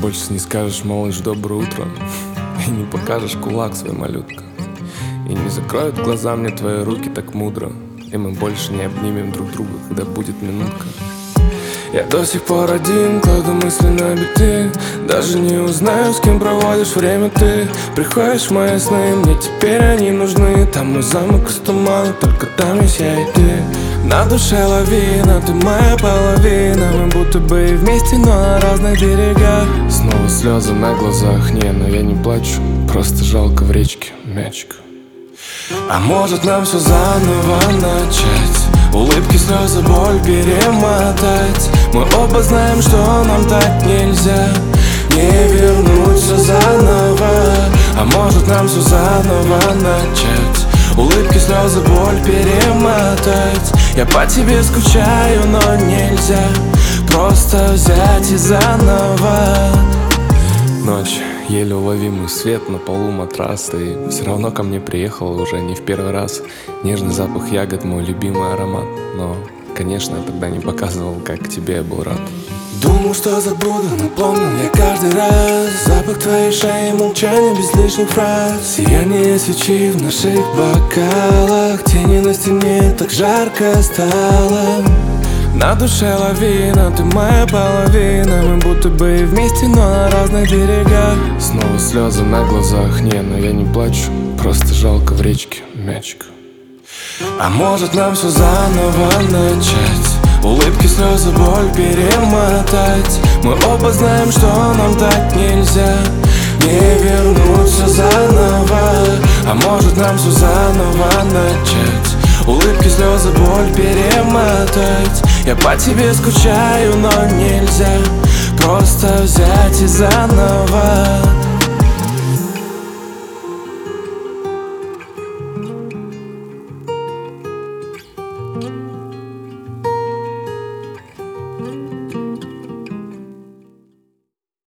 больше не скажешь, малыш, доброе утро. И не покажешь кулак свой, малютка. И не закроют глаза мне твои руки так мудро. И мы больше не обнимем друг друга, когда будет минутка. Я до сих пор один, кладу мысли на биты. Даже не узнаю, с кем проводишь время ты. Приходишь в мои сны, мне теперь они нужны. Там мой замок из тумана, только там есть я и ты. На душе лавина, ты моя половина. Мы будто бы и вместе, но на разных берегах. Снова слезы на глазах, не, но я не плачу. Просто жалко в речке мячик. А может нам все заново начать? Улыбки, слезы, боль перемотать. Мы оба знаем, что нам так нельзя. Не вернуть все заново. А может нам все заново начать? Улыбки, слезы, боль перемотать. Я по тебе скучаю, но нельзя просто взять и заново. Ночь, еле уловимый свет на полу матрас. Ты все равно ко мне приехала уже не в первый раз. Нежный запах ягод, мой любимый аромат. Но, конечно, я тогда не показывал, как к тебе я был рад. Думал, что забуду, но помнил я каждый раз. Запах твоей шеи, молчание без лишних фраз. Сияние свечи в наших бокалах. Тени на стене, так жарко стало. На душе лавина, ты моя половина. Мы будто бы и вместе, но на разных берегах. Снова слезы на глазах, не, но я не плачу. Просто жалко в речке мячик. А может нам все заново начать? Улыбки, слезы, боль перемотать. Мы оба знаем, что нам так нельзя. Не вернуть все заново. А может нам все заново начать? Улыбки, слезы, боль перемотать. Я по тебе скучаю, но нельзя просто взять и заново.